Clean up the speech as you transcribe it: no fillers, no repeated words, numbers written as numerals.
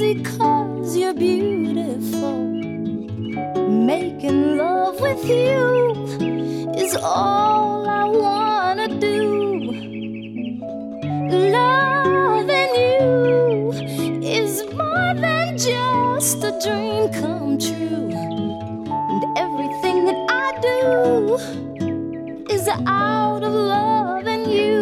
easy 'cause you're beautiful. Making love with you is all I wanna do. Loving you is more than just a dream come true. And everything that I do is out of love and you.